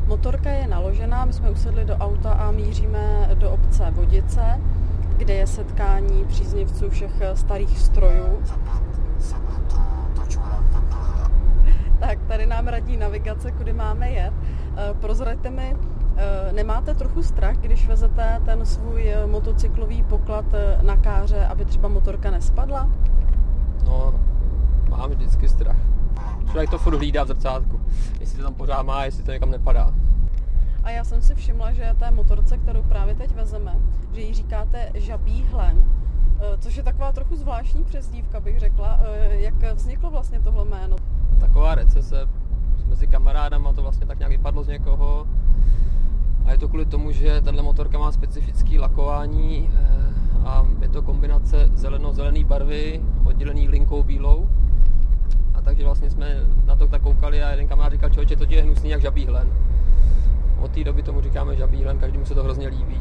Motorka je naložená, my jsme usedli do auta a míříme do obce Vodice, kde je setkání příznivců všech starých strojů. Tak, tady nám radí navigace, kudy máme jet. Prozraďte mi, nemáte trochu strach, když vezete ten svůj motocyklový poklad na káře, aby třeba motorka nespadla? No, mám vždycky strach. Člověk to furt hlídá v zrcátku, jestli to tam pořád má, jestli to někam nepadá. A já jsem si všimla, že té motorce, kterou právě teď vezeme, že jí říkáte Žabí hlen, což je taková trochu zvláštní přezdívka, bych řekla. Jak vzniklo vlastně tohle jméno? Taková recese mezi kamarádama, to vlastně tak nějak vypadlo z někoho. A je to kvůli tomu, že tahle motorka má specifické lakování a je to kombinace zeleno-zelené barvy oddělený linkou bílou. A takže vlastně jsme na to tak koukali a jeden kamarád říkal, člověče, to je hnusný jak žabí hlen. Od té doby tomu říkáme žabí hlen, každému se to hrozně líbí.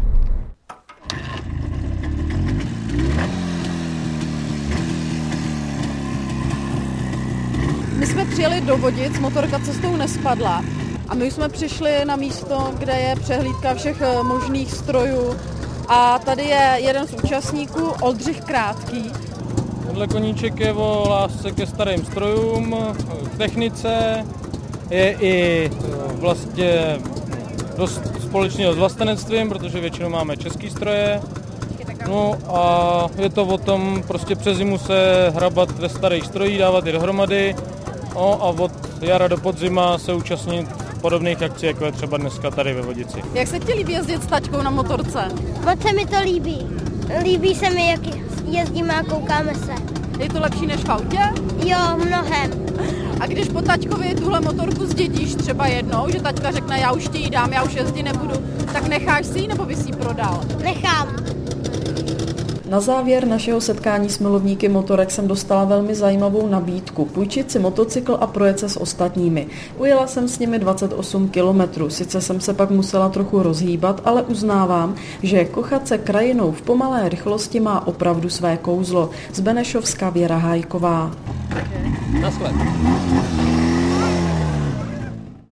My jsme přijeli do Vodic, motorka cestou nespadla a my jsme přišli na místo, kde je přehlídka všech možných strojů a tady je jeden z účastníků, Oldřich Krátký. Tenhle koníček je o lásce ke starým strojům, k technice, je i vlastně dost společného s vlastenectvím, protože většinou máme český stroje. No a je to o tom prostě přes zimu se hrabat ve starých strojích, dávat je dohromady. No a od jara do podzima se účastnit podobných akcí, jako je třeba dneska tady ve Vodici. Jak se ti líbí jezdit s taťkou na motorce? Moc se mi to líbí. Líbí se mi, jak jezdíme a koukáme se. Je to lepší než v autě? Jo, mnohem. A když po taťkovi tuhle motorku zdědíš třeba jednou, že taťka řekne, já už ti ji dám, já už jezdit nebudu, tak necháš si ji nebo bys ji prodal? Nechám. Na závěr našeho setkání s milovníky motorek jsem dostala velmi zajímavou nabídku půjčit si motocykl a projet se s ostatními. Ujela jsem s nimi 28 kilometrů, sice jsem se pak musela trochu rozhýbat, ale uznávám, že kochat se krajinou v pomalé rychlosti má opravdu své kouzlo. Z Benešovska Věra Hájková. Naschle.